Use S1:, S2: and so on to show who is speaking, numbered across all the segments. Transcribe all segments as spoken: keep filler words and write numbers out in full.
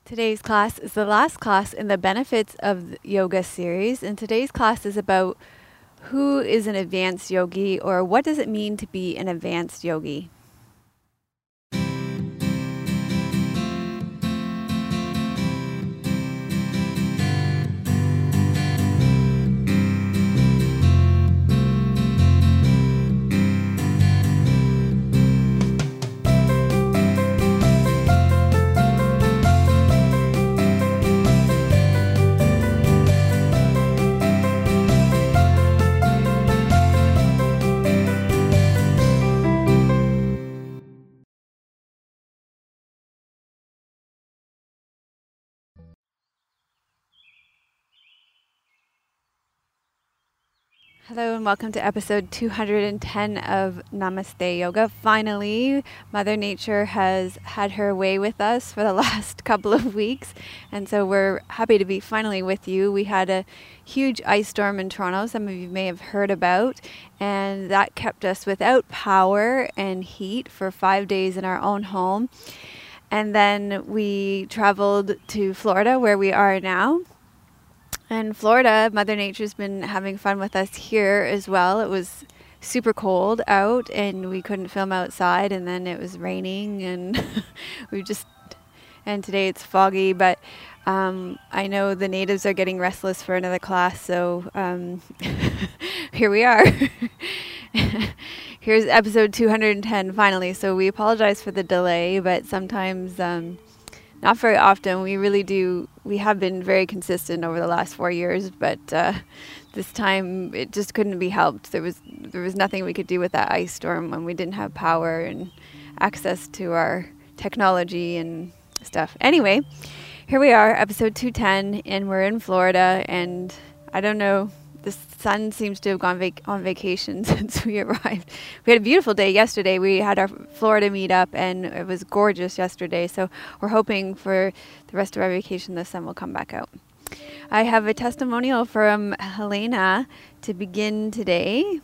S1: Today's class is the last class in the Benefits of Yoga series, and today's class is about who is an advanced yogi, or what does it mean to be an advanced yogi. Hello and welcome to episode two hundred ten of Namaste Yoga. Finally, Mother Nature has had her way with us for the last couple of weeks, and so we're happy to be finally with you. We had a huge ice storm in Toronto, some of you may have heard about, and that kept us without power and heat for five days in our own home. And then we traveled to Florida, where we are now. In Florida, Mother Nature's been having fun with us here as well. It was super cold out and we couldn't film outside, and then it was raining and we just, and today it's foggy, but um, I know the natives are getting restless for another class, so um, here we are. Here's episode two hundred ten finally, so we apologize for the delay, but sometimes um, not very often. We really do. We have been very consistent over the last four years, but uh, this time it just couldn't be helped. There was there was nothing we could do with that ice storm when we didn't have power and access to our technology and stuff. Anyway, here we are, episode two ten, and we're in Florida. And I don't know. The sun seems to have gone vac- on vacation since we arrived. We had a beautiful day yesterday. We had our Florida meetup, and it was gorgeous yesterday. So we're hoping for the rest of our vacation the sun will come back out. I have a testimonial from Helena to begin today.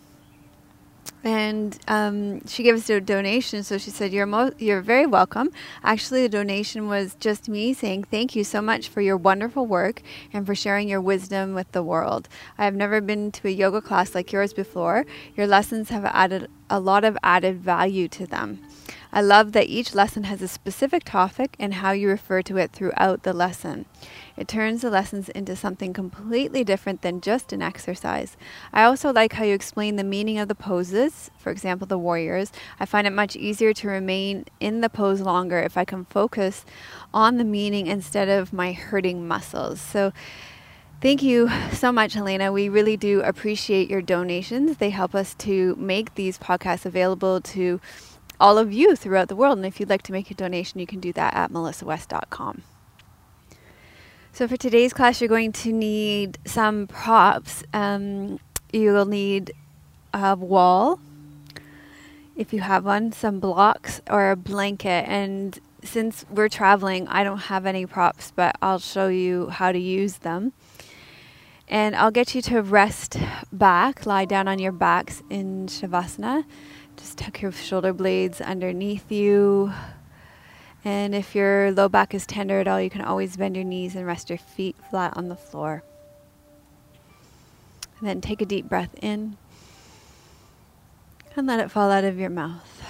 S1: And um, she gave us a donation, so she said, you're mo- you're very welcome. Actually, the donation was just me saying thank you so much for your wonderful work and for sharing your wisdom with the world. I have never been to a yoga class like yours before. Your lessons have added a lot of added value to them. I love that each lesson has a specific topic and how you refer to it throughout the lesson. It turns the lessons into something completely different than just an exercise. I also like how you explain the meaning of the poses, for example, the warriors. I find it much easier to remain in the pose longer if I can focus on the meaning instead of my hurting muscles. So thank you so much, Helena. We really do appreciate your donations. They help us to make these podcasts available to all of you throughout the world. And if you'd like to make a donation, you can do that at melissa west dot com. So for today's class, you're going to need some props. Um, you will need a wall, if you have one, some blocks, or a blanket. And since we're traveling, I don't have any props, but I'll show you how to use them. And I'll get you to rest back, lie down on your backs in Shavasana. Just tuck your shoulder blades underneath you. And if your low back is tender at all, you can always bend your knees and rest your feet flat on the floor. And then take a deep breath in and let it fall out of your mouth.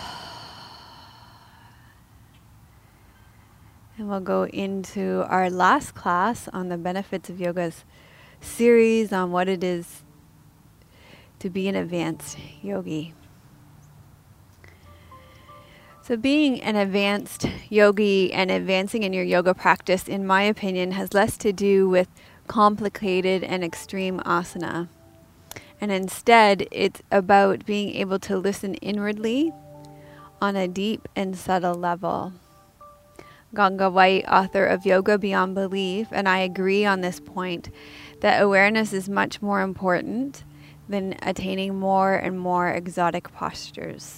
S1: And we'll go into our last class on the Benefits of Yoga's series on what it is to be an advanced yogi. So being an advanced yogi and advancing in your yoga practice, in my opinion, has less to do with complicated and extreme asana. And instead, it's about being able to listen inwardly on a deep and subtle level. Ganga White, author of Yoga Beyond Belief, and I agree on this point, that awareness is much more important than attaining more and more exotic postures.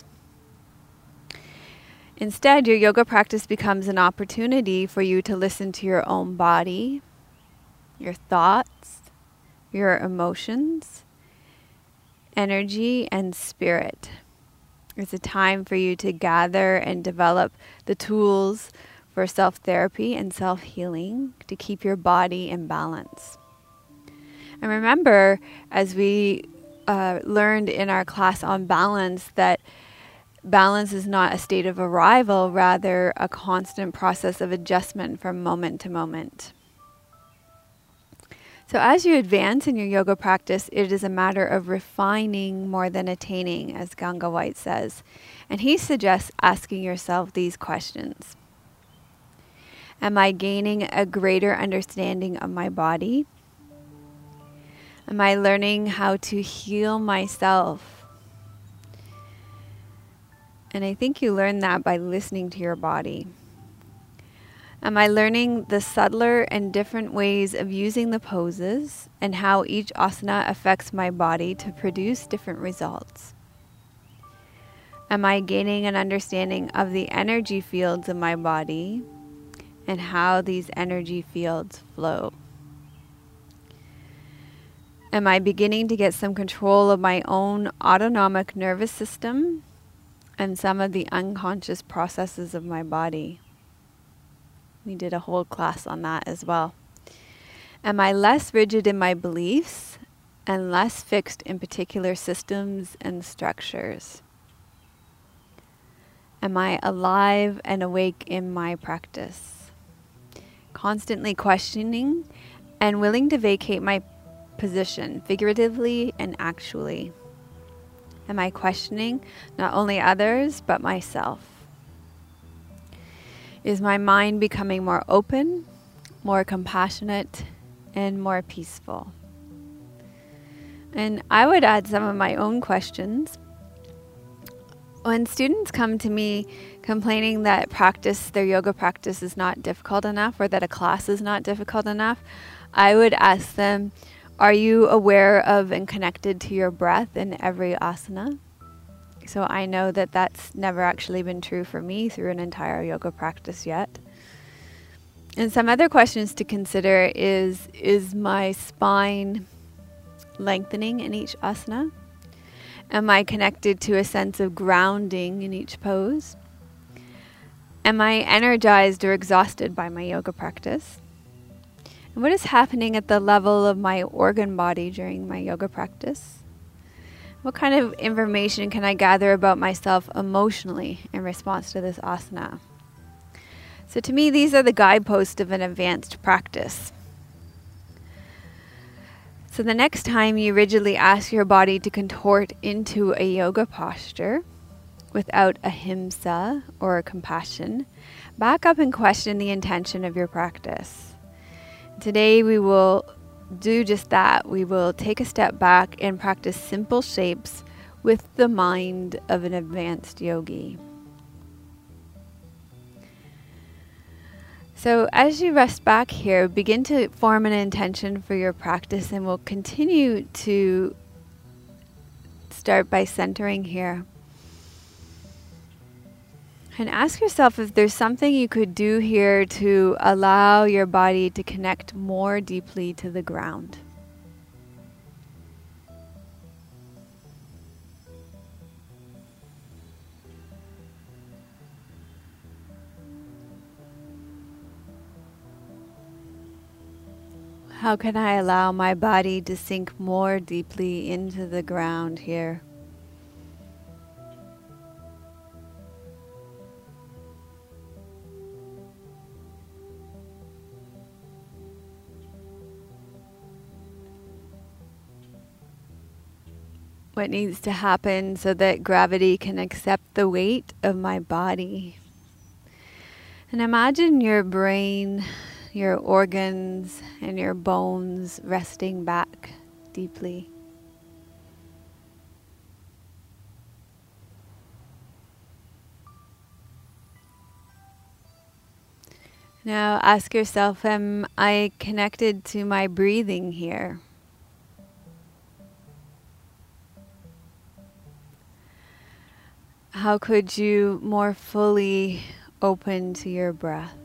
S1: Instead, your yoga practice becomes an opportunity for you to listen to your own body, your thoughts, your emotions, energy, and spirit. It's a time for you to gather and develop the tools for self-therapy and self-healing to keep your body in balance. And remember, as we uh, learned in our class on balance, that balance is not a state of arrival, rather a constant process of adjustment from moment to moment. So as you advance in your yoga practice, it is a matter of refining more than attaining, as Ganga White says. And he suggests asking yourself these questions. Am I gaining a greater understanding of my body? Am I learning how to heal myself? And I think you learn that by listening to your body. Am I learning the subtler and different ways of using the poses and how each asana affects my body to produce different results? Am I gaining an understanding of the energy fields of my body and how these energy fields flow? Am I beginning to get some control of my own autonomic nervous system and some of the unconscious processes of my body? We did a whole class on that as well. Am I less rigid in my beliefs and less fixed in particular systems and structures? Am I alive and awake in my practice? Constantly questioning and willing to vacate my position, figuratively and actually. Am I questioning not only others, but myself? Is my mind becoming more open, more compassionate, and more peaceful? And I would add some of my own questions. When students come to me complaining that practice, their yoga practice is not difficult enough, or that a class is not difficult enough, I would ask them, are you aware of and connected to your breath in every asana? So I know that that's never actually been true for me through an entire yoga practice yet. And some other questions to consider is, is my spine lengthening in each asana? Am I connected to a sense of grounding in each pose? Am I energized or exhausted by my yoga practice? And what is happening at the level of my organ body during my yoga practice? What kind of information can I gather about myself emotionally in response to this asana? So to me, these are the guideposts of an advanced practice. So the next time you rigidly ask your body to contort into a yoga posture without ahimsa or compassion, back up and question the intention of your practice. Today we will do just that. We will take a step back and practice simple shapes with the mind of an advanced yogi. So as you rest back here, begin to form an intention for your practice, and we'll continue to start by centering here. And ask yourself if there's something you could do here to allow your body to connect more deeply to the ground. How can I allow my body to sink more deeply into the ground here? What needs to happen so that gravity can accept the weight of my body? And imagine your brain, your organs, and your bones resting back deeply. Now ask yourself, am I connected to my breathing here? How could you more fully open to your breath?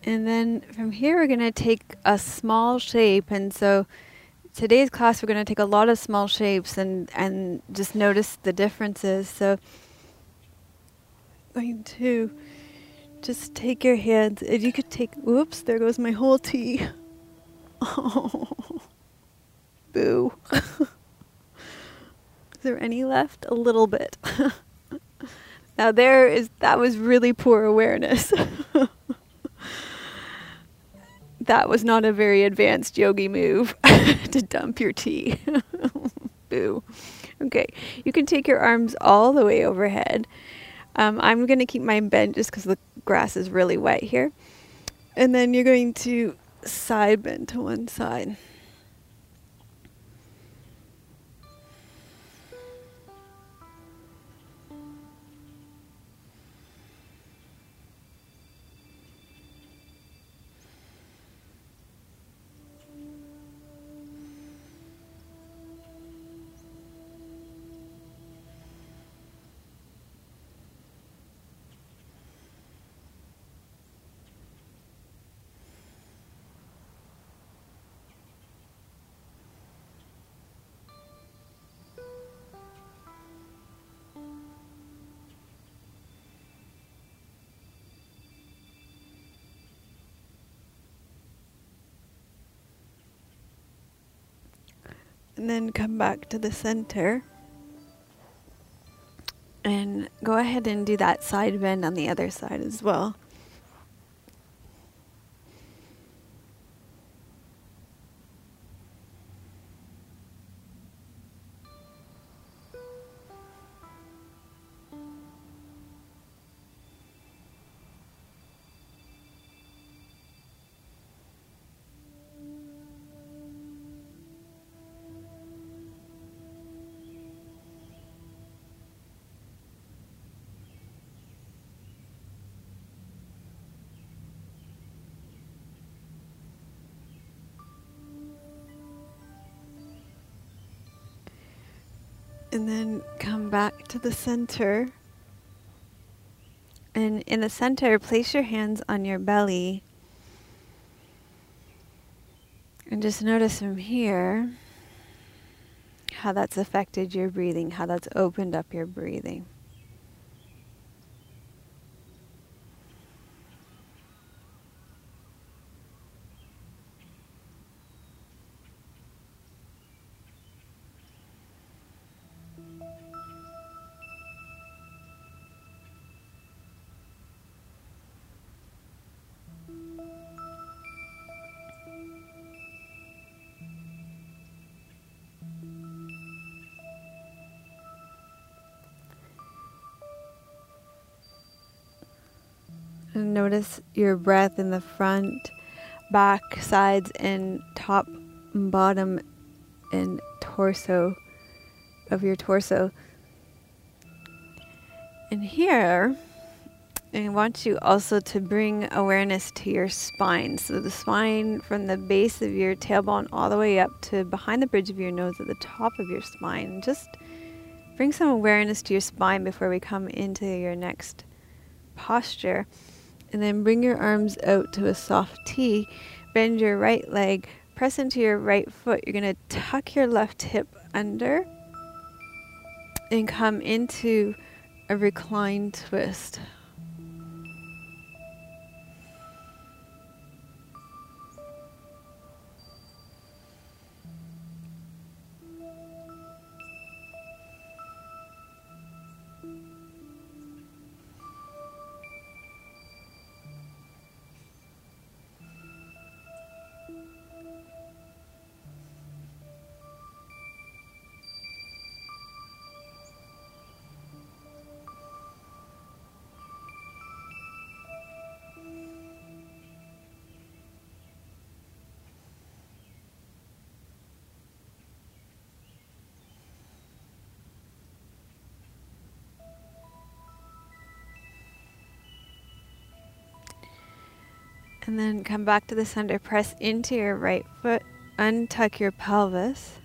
S1: And then from here, we're going to take a small shape. And so today's class, we're going to take a lot of small shapes and, and just notice the differences. So I'm going to just take your hands, and you could take, whoops, there goes my whole tea. Oh, boo. Is there any left? A little bit. Now there is, that was really poor awareness. That was not a very advanced yogi move to dump your tea. Boo. Okay, you can take your arms all the way overhead. Um, I'm going to keep mine bent just because the grass is really wet here. And then you're going to side bend to one side. And then come back to the center. And go ahead and do that side bend on the other side as well. And then come back to the center. And in the center, place your hands on your belly. And just notice from here how that's affected your breathing, how that's opened up your breathing. And notice your breath in the front, back, sides, and top, and bottom, and torso of your torso. And here, I want you also to bring awareness to your spine. So the spine from the base of your tailbone all the way up to behind the bridge of your nose at the top of your spine. Just bring some awareness to your spine before we come into your next posture. And then bring your arms out to a soft T. Bend your right leg. Press into your right foot. You're going to tuck your left hip under and come into a reclined twist. And then come back to the center. Press into your right foot. Untuck your pelvis.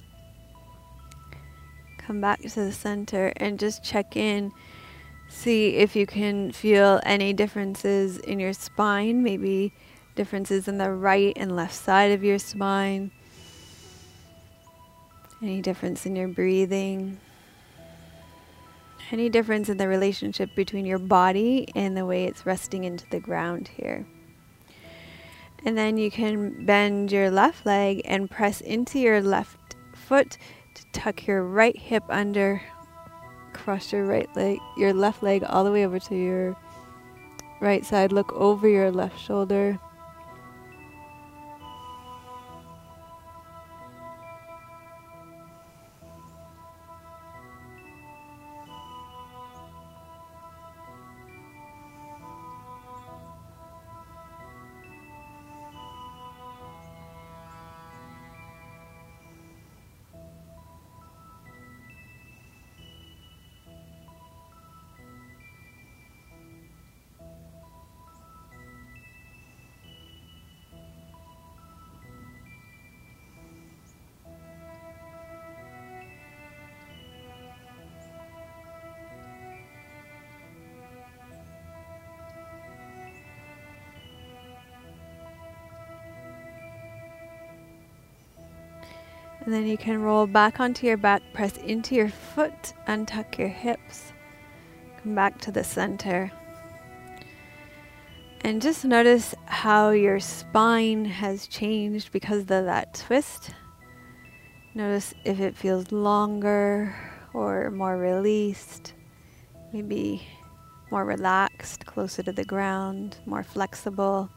S1: Come back to the center and just check in. See if you can feel any differences in your spine. Maybe differences in the right and left side of your spine, any difference in your breathing, any difference in the relationship between your body and the way it's resting into the ground here. And then you can bend your left leg and press into your left foot to tuck your right hip under, cross your right leg, your left leg all the way over to your right side. Look over your left shoulder. And then you can roll back onto your back, press into your foot, untuck your hips, come back to the center. And just notice how your spine has changed because of that twist. Notice if it feels longer or more released, maybe more relaxed, closer to the ground, more flexible.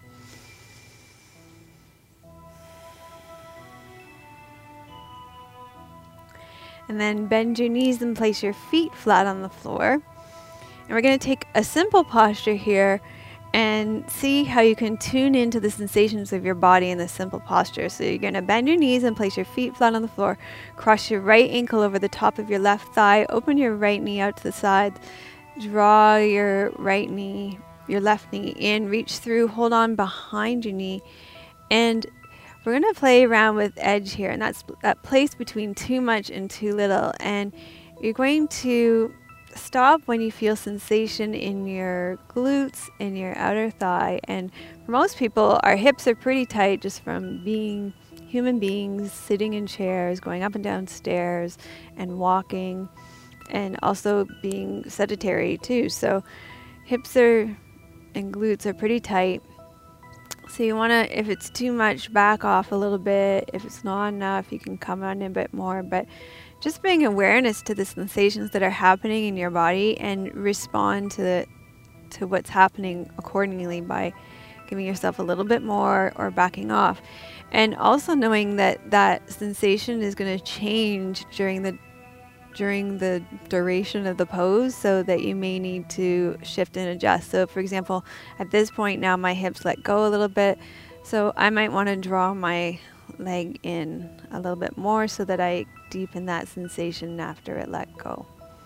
S1: And then bend your knees and place your feet flat on the floor. And we're going to take a simple posture here and see how you can tune into the sensations of your body in this simple posture. So you're going to bend your knees and place your feet flat on the floor. Cross your right ankle over the top of your left thigh. Open your right knee out to the side. Draw your right knee, your left knee in. Reach through. Hold on behind your knee. And we're going to play around with edge here, and that's that place between too much and too little. And you're going to stop when you feel sensation in your glutes, in your outer thigh. And for most people, our hips are pretty tight just from being human beings, sitting in chairs, going up and down stairs, and walking, and also being sedentary too. So hips are and glutes are pretty tight. So you want to, if it's too much, back off a little bit. If it's not enough, you can come on a bit more. But just bring awareness to the sensations that are happening in your body and respond to the, to what's happening accordingly by giving yourself a little bit more or backing off. And also knowing that that sensation is going to change during the during the duration of the pose, so that you may need to shift and adjust. So for example, at this point now my hips let go a little bit, so I might want to draw my leg in a little bit more so that I deepen that sensation after it let go.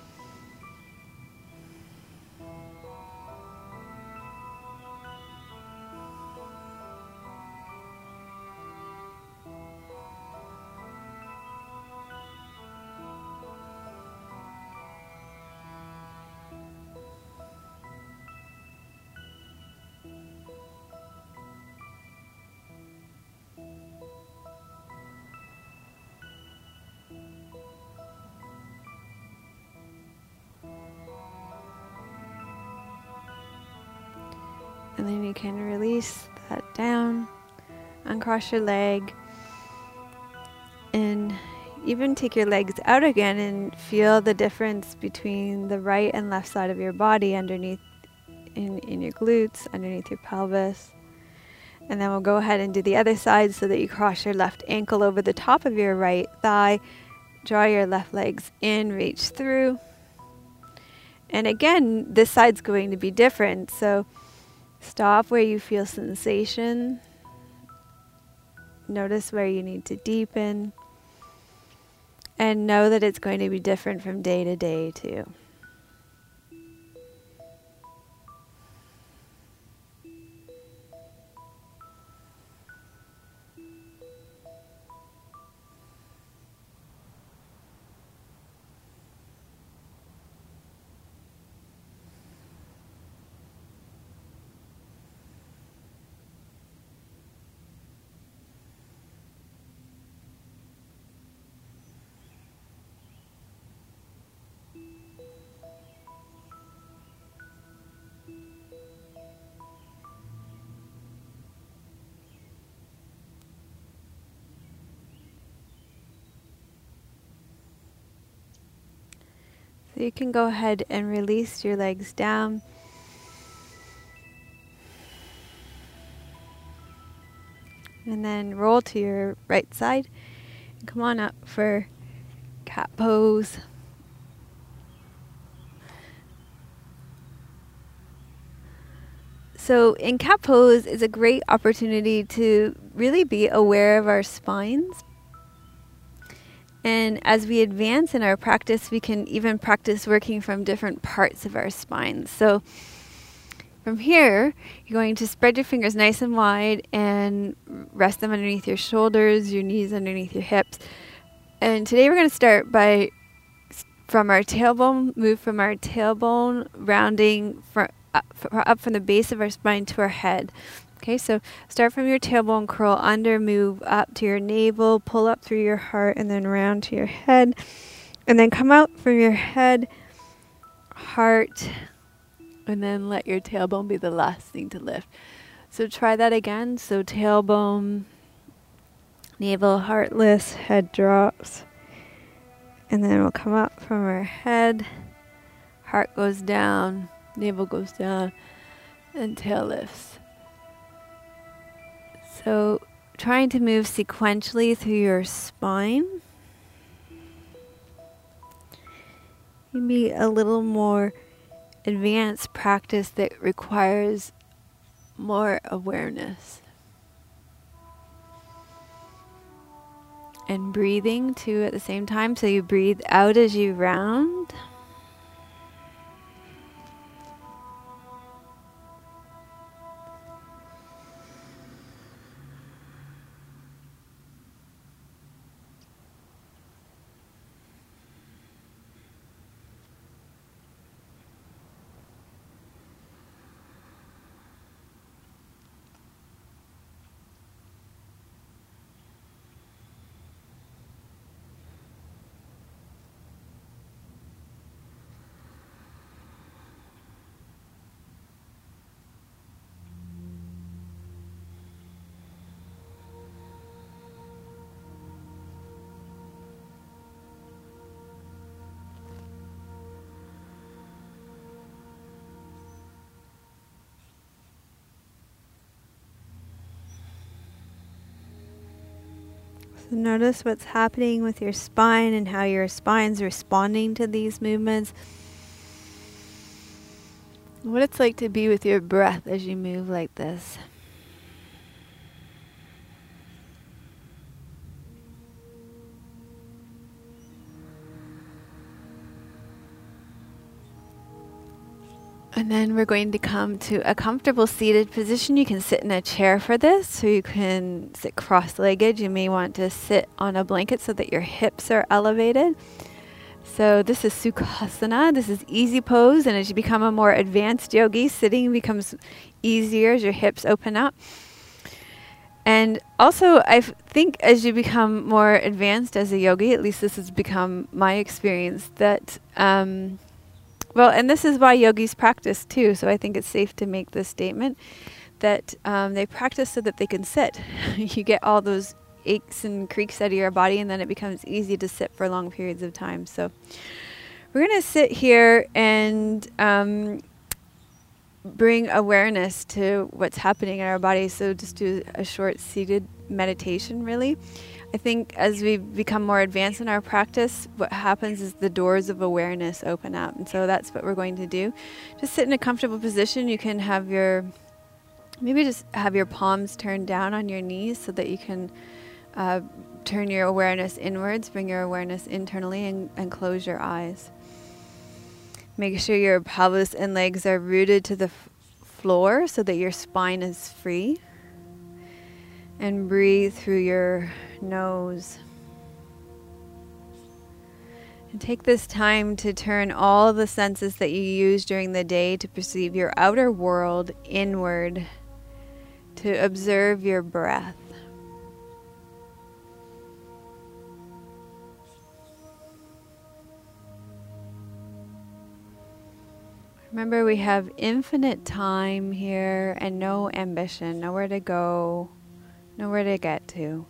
S1: And then you can release that down, uncross your leg, and even take your legs out again and feel the difference between the right and left side of your body underneath in, in your glutes, underneath your pelvis. And then we'll go ahead and do the other side so that you cross your left ankle over the top of your right thigh, draw your left legs in, reach through. And again, this side's going to be different, so stop where you feel sensation. Notice where you need to deepen. And know that it's going to be different from day to day too. So you can go ahead and release your legs down. And then roll to your right side. And come on up for cat pose. So in cat pose is a great opportunity to really be aware of our spines. And as we advance in our practice, we can even practice working from different parts of our spine. So from here, you're going to spread your fingers nice and wide and rest them underneath your shoulders, your knees underneath your hips. And today we're going to start by, from our tailbone, move from our tailbone, rounding from, up, up from the base of our spine to our head. Okay, so start from your tailbone, curl under, move up to your navel, pull up through your heart, and then round to your head. And then come out from your head, heart, and then let your tailbone be the last thing to lift. So try that again. So tailbone, navel, heartless, head drops. And then we'll come up from our head, heart goes down, navel goes down, and tail lifts. So trying to move sequentially through your spine. Maybe a little more advanced practice that requires more awareness. And breathing too at the same time. So you breathe out as you round. So notice what's happening with your spine and how your spine's responding to these movements. What it's like to be with your breath as you move like this. And then we're going to come to a comfortable seated position. You can sit in a chair for this, so you can sit cross-legged. You may want to sit on a blanket so that your hips are elevated. So this is Sukhasana. This is easy pose, and as you become a more advanced yogi, sitting becomes easier as your hips open up. And also, I think as you become more advanced as a yogi, at least this has become my experience, that... Um, Well, and this is why yogis practice too, so I think it's safe to make this statement, that um, they practice so that they can sit. You get all those aches and creaks out of your body, and then it becomes easy to sit for long periods of time. So we're going to sit here and um, bring awareness to what's happening in our body. So just do a short seated meditation, really. I think as we become more advanced in our practice, what happens is the doors of awareness open up. And so that's what we're going to do. Just sit in a comfortable position. You can have your, maybe just have your palms turned down on your knees so that you can uh, turn your awareness inwards, bring your awareness internally, and, and close your eyes. Make sure your pelvis and legs are rooted to the f- floor so that your spine is free. And breathe through your nose. And take this time to turn all the senses that you use during the day to perceive your outer world inward, to observe your breath. Remember, we have infinite time here and no ambition, nowhere to go, nowhere to get to.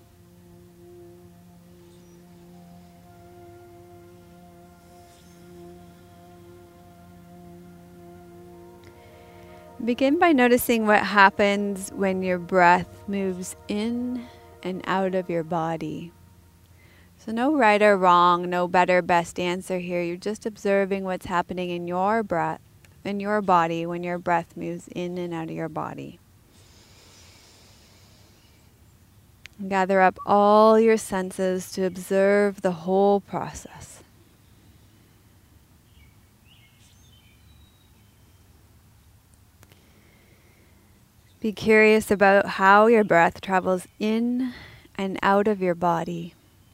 S1: Begin by noticing what happens when your breath moves in and out of your body. So no right or wrong, no better, best answer here. You're just observing what's happening in your breath, in your body when your breath moves in and out of your body. Gather up all your senses to observe the whole process. Be curious about how your breath travels in and out of your body.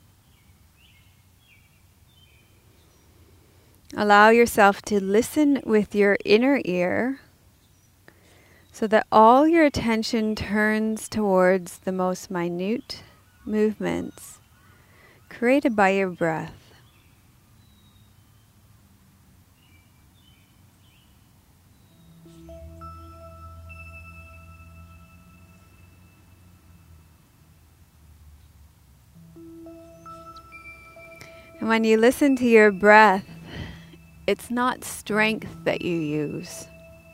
S1: Allow yourself to listen with your inner ear so that all your attention turns towards the most minute movements created by your breath. And when you listen to your breath, it's not strength that you use.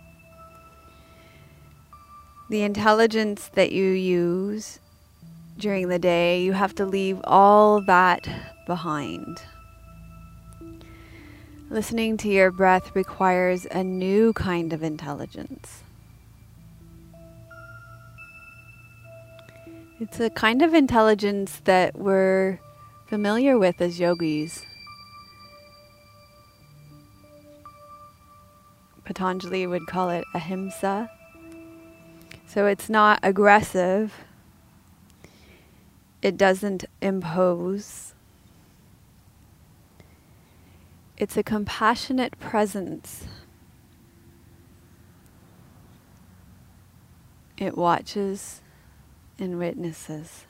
S1: The intelligence that you use during the day, you have to leave all that behind. Listening to your breath requires a new kind of intelligence. It's a kind of intelligence that we're familiar with as yogis. Patanjali would call it ahimsa. So it's not aggressive. It doesn't impose. It's a compassionate presence. It watches and witnesses.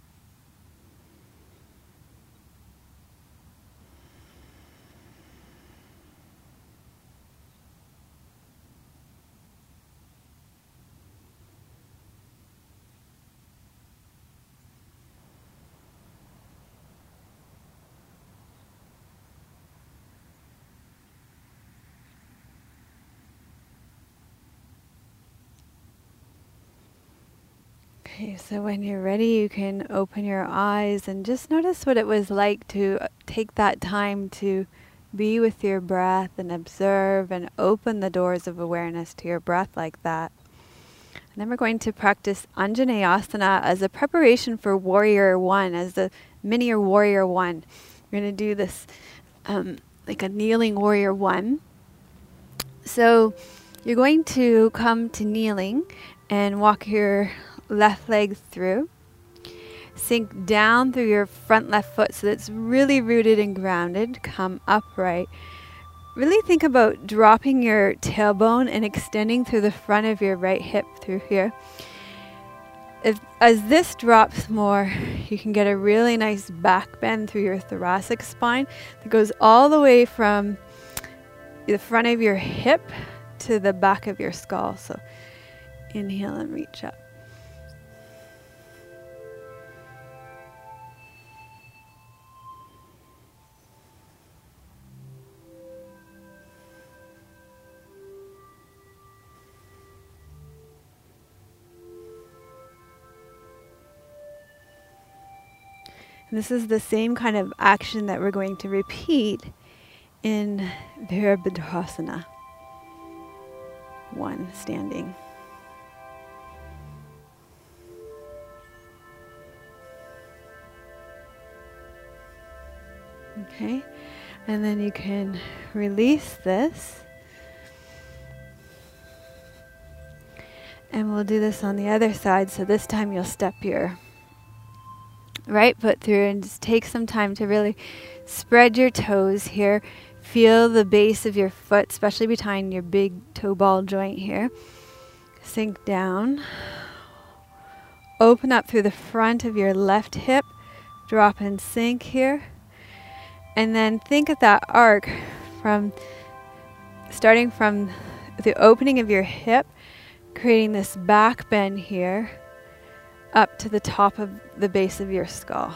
S1: Okay, so when you're ready, you can open your eyes and just notice what it was like to take that time to be with your breath and observe and open the doors of awareness to your breath like that. And then we're going to practice Anjaneyasana as a preparation for Warrior One, as the mini Warrior One. We're going to do this um, like a kneeling Warrior One. So you're going to come to kneeling and walk your left leg through. Sink down through your front left foot so that it's really rooted and grounded. Come upright. Really think about dropping your tailbone and extending through the front of your right hip through here. If, as this drops more, you can get a really nice back bend through your thoracic spine that goes all the way from the front of your hip to the back of your skull. So inhale and reach up. This is the same kind of action that we're going to repeat in Virabhadrasana. One, standing. Okay, and then you can release this. And we'll do this on the other side, so this time you'll step your right foot through and just take some time to really spread your toes here. Feel the base of your foot, especially behind your big toe ball joint here. Sink down. Open up through the front of your left hip. Drop and sink here. And then think of that arc from starting from the opening of your hip, creating this back bend here up to the top of the base of your skull.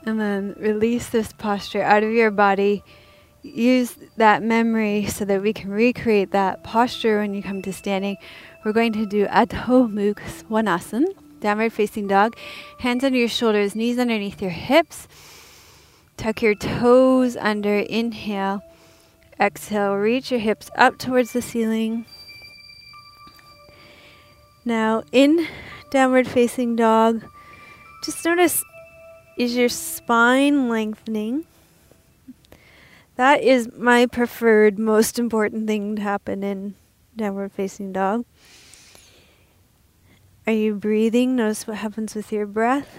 S1: And then release this posture out of your body. Use that memory so that we can recreate that posture when you come to standing. We're going to do Adho Mukha Svanasana, downward facing dog. Hands under your shoulders, knees underneath your hips. Tuck your toes under, inhale. Exhale, reach your hips up towards the ceiling. Now in downward facing dog, just notice, is your spine lengthening? That is my preferred, most important thing to happen in downward facing dog. Are you breathing? Notice what happens with your breath.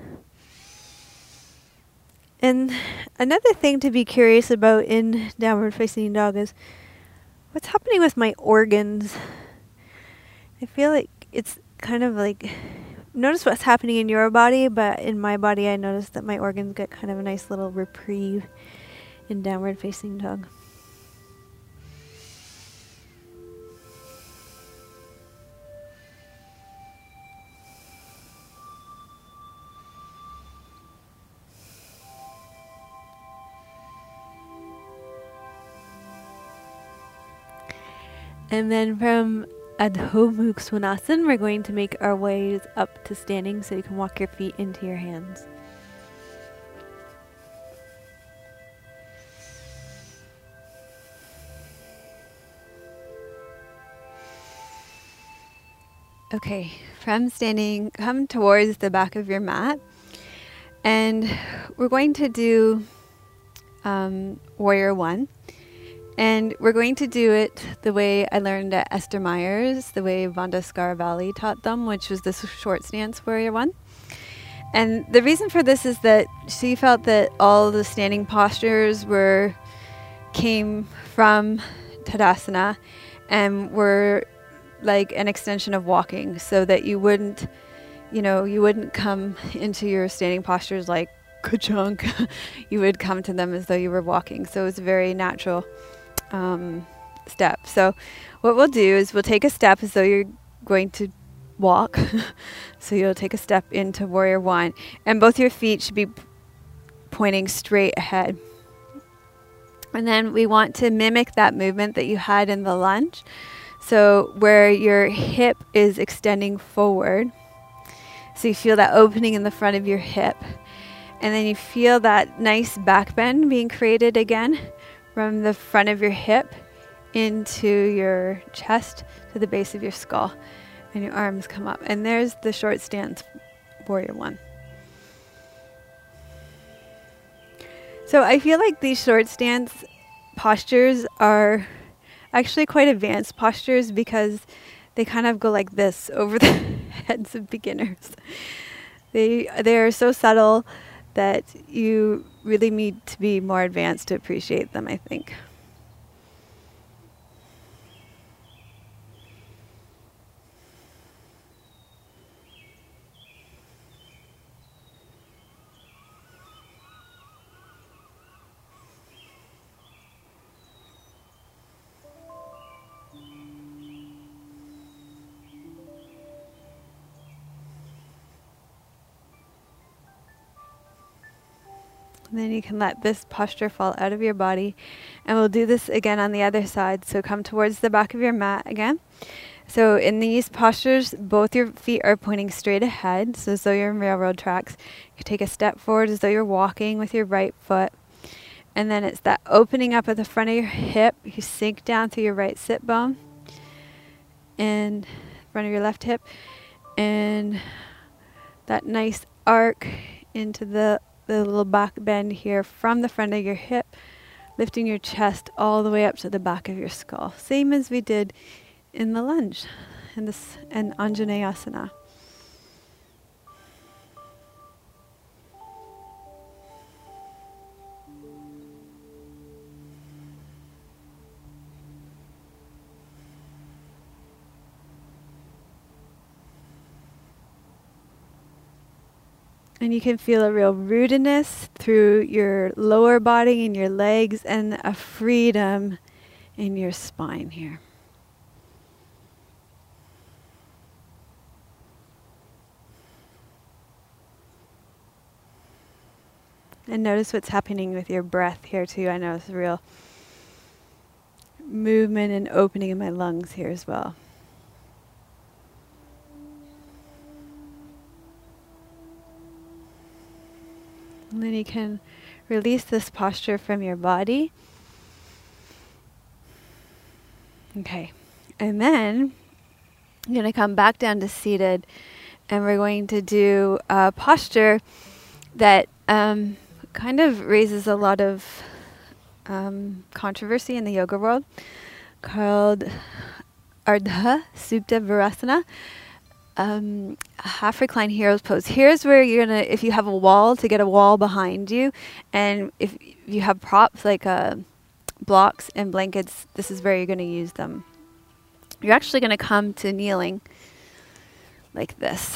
S1: And another thing to be curious about in downward facing dog is what's happening with my organs. I feel like it's kind of like, notice what's happening in your body, but in my body I notice that my organs get kind of a nice little reprieve in downward facing dog. And then from Adho Mukha Svanasana, we're going to make our ways up to standing, so you can walk your feet into your hands. Okay, from standing, come towards the back of your mat, and we're going to do um, Warrior One. And we're going to do it the way I learned at Esther Myers, the way Vanda Scaravalli taught them, which was the short stance warrior one. And the reason for this is that she felt that all the standing postures were came from Tadasana and were like an extension of walking, so that you wouldn't, you know, you wouldn't come into your standing postures like ka-chunk. You would come to them as though you were walking. So it's very natural. Um, step. So what we'll do is we'll take a step as though you're going to walk. So you'll take a step into Warrior One, and both your feet should be p- pointing straight ahead. And then we want to mimic that movement that you had in the lunge. So where your hip is extending forward. So you feel that opening in the front of your hip. And then you feel that nice back bend being created again, from the front of your hip into your chest to the base of your skull, and your arms come up. And there's the short stance Warrior One. So I feel like these short stance postures are actually quite advanced postures, because they kind of go like this over the heads of beginners. They they are so subtle that you really need to be more advanced to appreciate them, I think. And then you can let this posture fall out of your body. And we'll do this again on the other side. So come towards the back of your mat again. So in these postures, both your feet are pointing straight ahead, so as though you're in railroad tracks. You take a step forward as though you're walking with your right foot. And then it's that opening up at the front of your hip. You sink down through your right sit bone and front of your left hip. And that nice arc into the the little back bend here from the front of your hip, lifting your chest all the way up to the back of your skull. Same as we did in the lunge in this and Anjaneyasana. And you can feel a real rootedness through your lower body and your legs, and a freedom in your spine here. And notice what's happening with your breath here too. I notice real movement and opening in my lungs here as well. And then you can release this posture from your body. Okay. And then you're going to come back down to seated, and we're going to do a posture that um, kind of raises a lot of um, controversy in the yoga world, called Ardha Supta Virasana. Um, half recline hero's pose. Here's where you're gonna, if you have a wall, to get a wall behind you, and if you have props like uh, blocks and blankets, this is where you're gonna use them. You're actually gonna come to kneeling like this.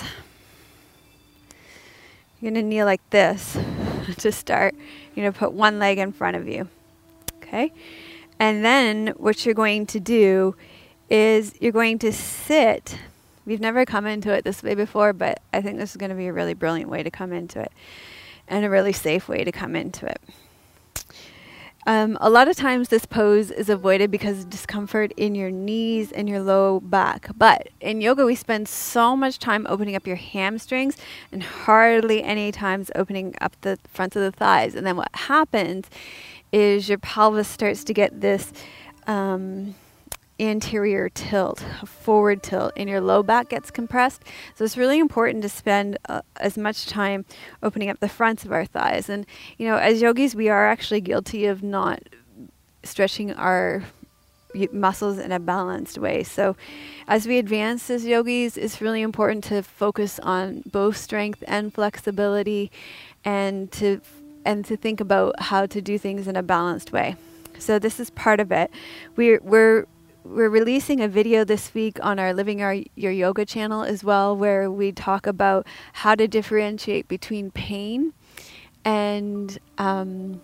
S1: You're gonna kneel like this to start. You're gonna put one leg in front of you, okay? And then what you're going to do is you're going to sit. We've never come into it this way before, but I think this is going to be a really brilliant way to come into it, and a really safe way to come into it. Um, a lot of times this pose is avoided because of discomfort in your knees and your low back. But in yoga, we spend so much time opening up your hamstrings and hardly any times opening up the fronts of the thighs. And then what happens is your pelvis starts to get this um, anterior tilt, a forward tilt, and your low back gets compressed. So it's really important to spend uh, as much time opening up the fronts of our thighs. And, you know, as yogis, we are actually guilty of not stretching our y- muscles in a balanced way. So as we advance as yogis, it's really important to focus on both strength and flexibility, and to and to think about how to do things in a balanced way. So this is part of it. We're we're We're releasing a video this week on our Living Our, Your Yoga channel as well, where we talk about how to differentiate between pain and um,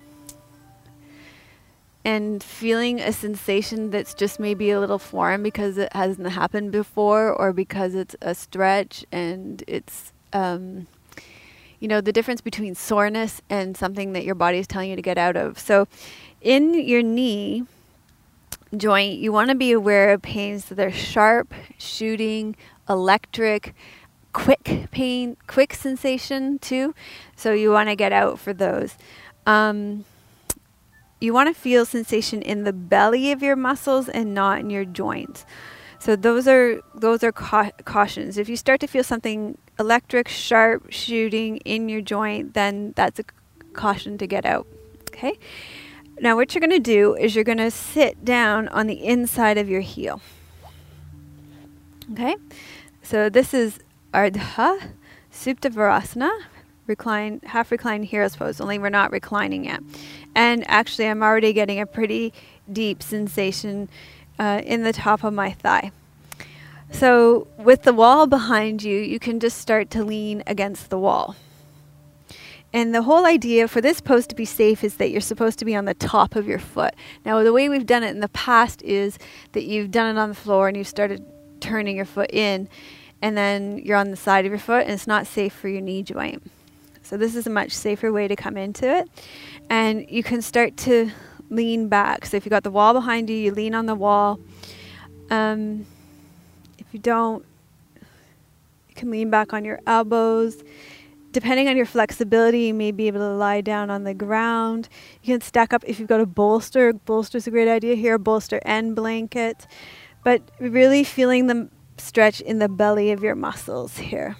S1: and feeling a sensation that's just maybe a little foreign because it hasn't happened before, or because it's a stretch, and it's um, you know, the difference between soreness and something that your body is telling you to get out of. So in your knee joint, you want to be aware of pains that are sharp, shooting, electric, quick pain, quick sensation too. So you want to get out for those. Um, you want to feel sensation in the belly of your muscles and not in your joints. So those are those are ca- cautions. If you start to feel something electric, sharp, shooting in your joint, then that's a caution to get out. Okay. Now what you're going to do is you're going to sit down on the inside of your heel. Okay? So this is Ardha Supta Virasana, recline, half reclined hero's pose, only we're not reclining yet. And actually I'm already getting a pretty deep sensation uh, in the top of my thigh. So with the wall behind you, you can just start to lean against the wall. And the whole idea for this pose to be safe is that you're supposed to be on the top of your foot. Now, the way we've done it in the past is that you've done it on the floor and you've started turning your foot in, and then you're on the side of your foot, and it's not safe for your knee joint. So this is a much safer way to come into it. And you can start to lean back. So if you've got the wall behind you, you lean on the wall. Um, if you don't, you can lean back on your elbows. Depending on your flexibility, you may be able to lie down on the ground. You can stack up if you've got a bolster. Bolster's a great idea here, bolster and blanket. But really feeling the stretch in the belly of your muscles here.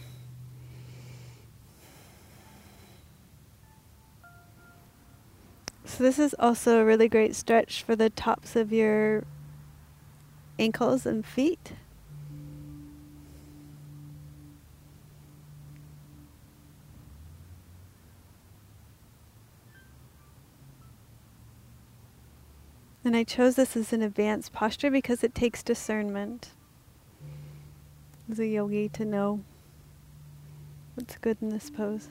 S1: So this is also a really great stretch for the tops of your ankles and feet. And I chose this as an advanced posture because it takes discernment as a yogi to know what's good in this pose.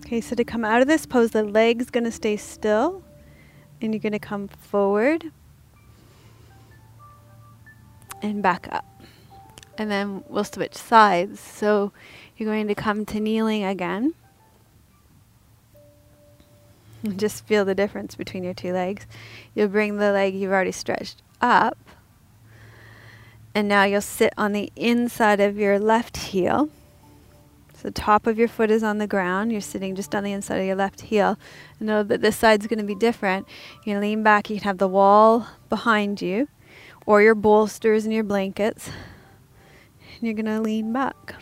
S1: Okay, so to come out of this pose, the leg's going to stay still, and you're going to come forward and back up. And then we'll switch sides. So you're going to come to kneeling again. And just feel the difference between your two legs. You'll bring the leg you've already stretched up. And now you'll sit on the inside of your left heel. So the top of your foot is on the ground. You're sitting just on the inside of your left heel. And know that this side's going to be different. You're going to lean back. You can have the wall behind you, or your bolsters and your blankets. And you're going to lean back.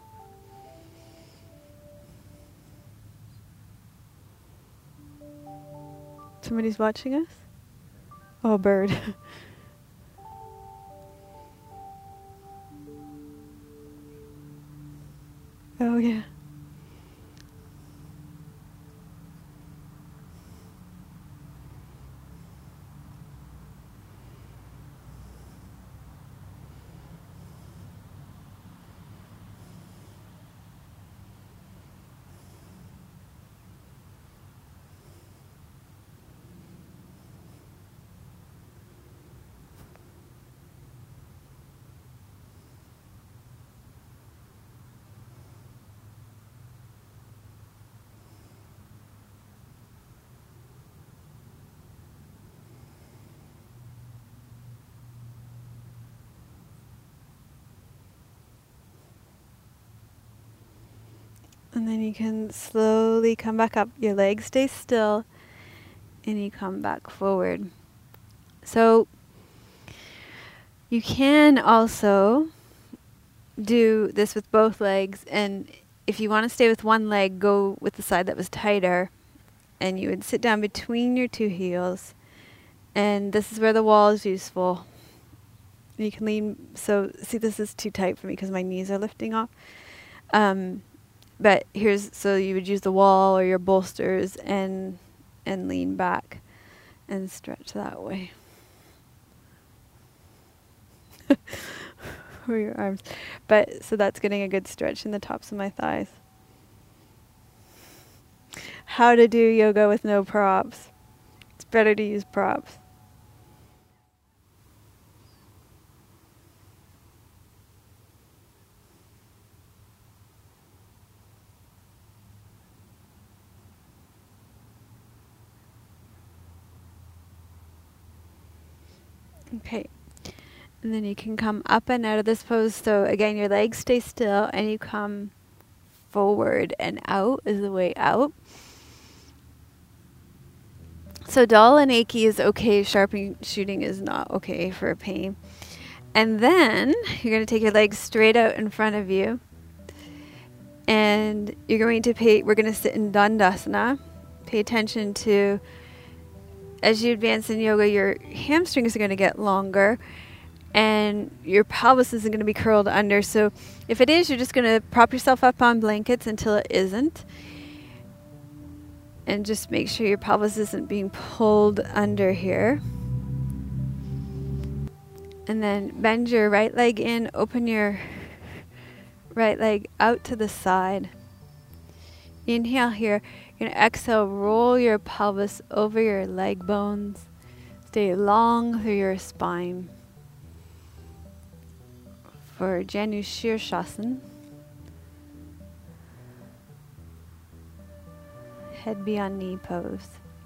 S1: Somebody's watching us? Oh, a bird. Oh, yeah. And then you can slowly come back up. Your legs stay still, and you come back forward. So you can also do this with both legs, and if you want to stay with one leg, go with the side that was tighter, and you would sit down between your two heels, and this is where the wall is useful. You can lean, so see, this is too tight for me because my knees are lifting off. Um, But here's, so you would use the wall or your bolsters and and lean back and stretch that way. Or your arms. But, so that's getting a good stretch in the tops of my thighs. How to do yoga with no props. It's better to use props. Okay, and then you can come up and out of this pose. So again, your legs stay still, and you come forward and out is the way out. So dull and achy is okay. Sharpshooting is not okay for pain. And then you're going to take your legs straight out in front of you, and you're going to pay. We're going to sit in Dandasana. Pay attention to, as you advance in yoga, your hamstrings are going to get longer and your pelvis isn't going to be curled under. So if it is, you're just going to prop yourself up on blankets until it isn't. And just make sure your pelvis isn't being pulled under here. And then bend your right leg in, open your right leg out to the side. Inhale here. You're going to exhale, roll your pelvis over your leg bones. Stay long through your spine. For Janu Shirshasana. Head beyond knee pose.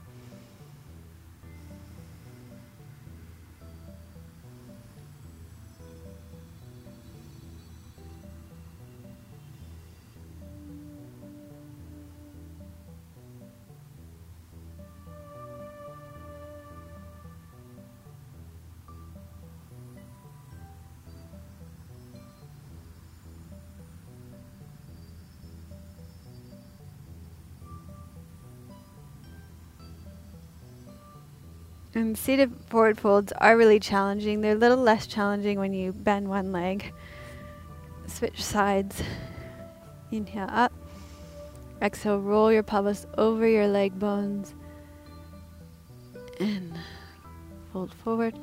S1: And seated forward folds are really challenging. They're a little less challenging when you bend one leg. Switch sides. Inhale up. Exhale, roll your pelvis over your leg bones. And fold forward.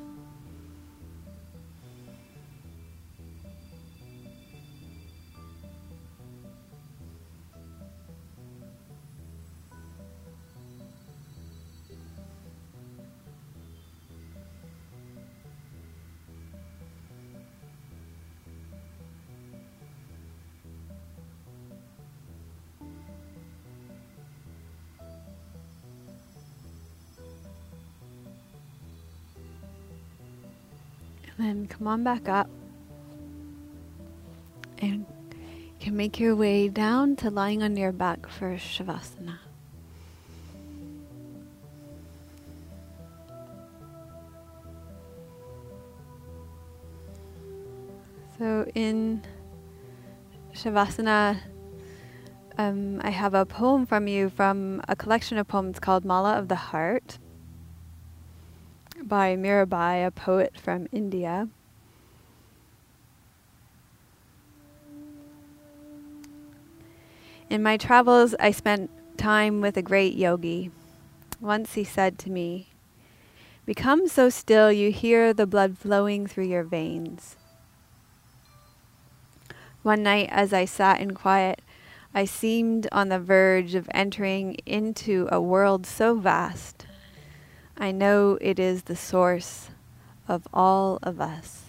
S1: And then come on back up. And you can make your way down to lying on your back for Shavasana. So in Shavasana, um, I have a poem from you from a collection of poems called Mala of the Heart by Mirabai, a poet from India. In my travels, I spent time with a great yogi. Once he said to me, "Become so still you hear the blood flowing through your veins." One night, as I sat in quiet, I seemed on the verge of entering into a world so vast. I know it is the source of all of us.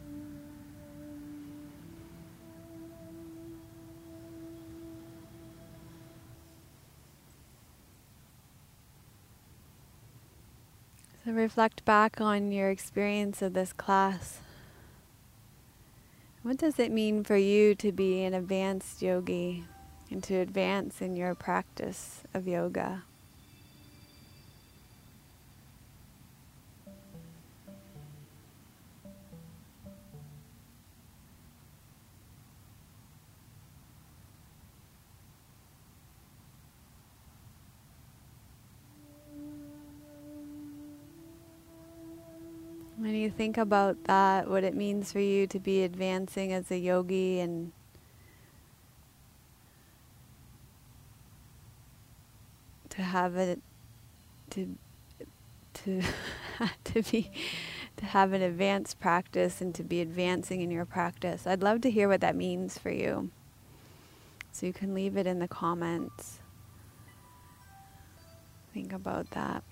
S1: So reflect back on your experience of this class. What does it mean for you to be an advanced yogi and to advance in your practice of yoga? When you think about that, what it means for you to be advancing as a yogi and to have it, to to to be to have an advanced practice and to be advancing in your practice, I'd love to hear what that means for you. So you can leave it in the comments. Think about that.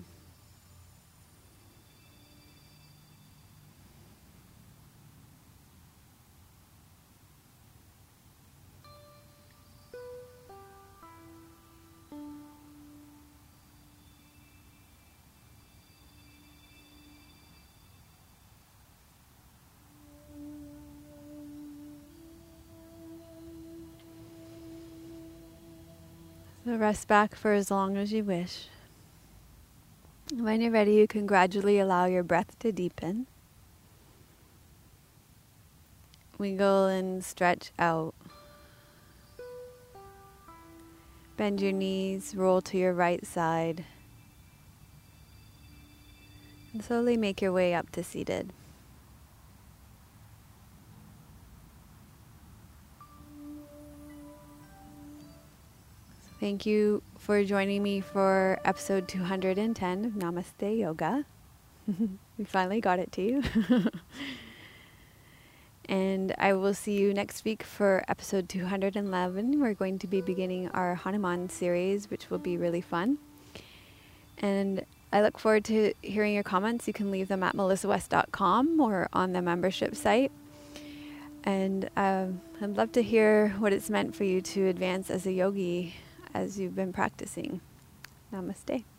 S1: So rest back for as long as you wish. When you're ready, you can gradually allow your breath to deepen. Wiggle and stretch out. Bend your knees, roll to your right side. And slowly make your way up to seated. Thank you for joining me for episode two hundred ten of Namaste Yoga. We finally got it to you. And I will see you next week for episode two hundred eleven. We're going to be beginning our Hanuman series, which will be really fun. And I look forward to hearing your comments. You can leave them at melissa west dot com or on the membership site. And um, I'd love to hear what it's meant for you to advance as a yogi as you've been practicing. Namaste.